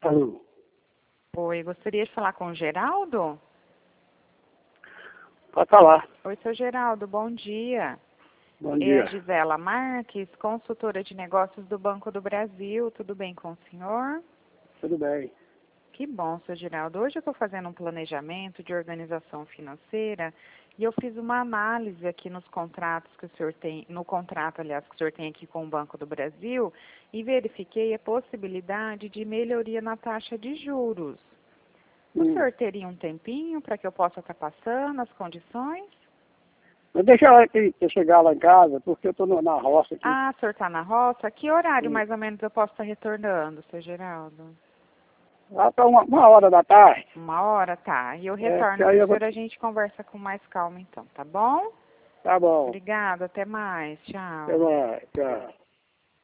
Alô? Oi, gostaria de falar com o Geraldo? Pode falar. Oi, seu Geraldo, bom dia. Bom É dia. a Gisela Marques, consultora de negócios do Banco do Brasil. Tudo bem com o senhor? Tudo bem. Que bom, seu Geraldo. Hoje eu estou fazendo um planejamento de organização financeira e eu fiz uma análise aqui nos contratos que o senhor tem, no contrato, aliás, que o senhor tem aqui com o Banco do Brasil e verifiquei a possibilidade de melhoria na taxa de juros. O senhor teria um tempinho para que eu possa estar passando as condições? Mas deixa eu chegar lá em casa, porque eu estou na roça aqui. Ah, o senhor está na roça? Que horário Sim. mais ou menos eu posso estar retornando, seu Geraldo? Lá para uma hora da tarde. 1 hora? Tá. E eu Porque retorno aí para o eu vou... senhor, a gente conversa com mais calma então, tá bom? Tá bom. Obrigada, até mais. Até Tchau. mais. Tchau.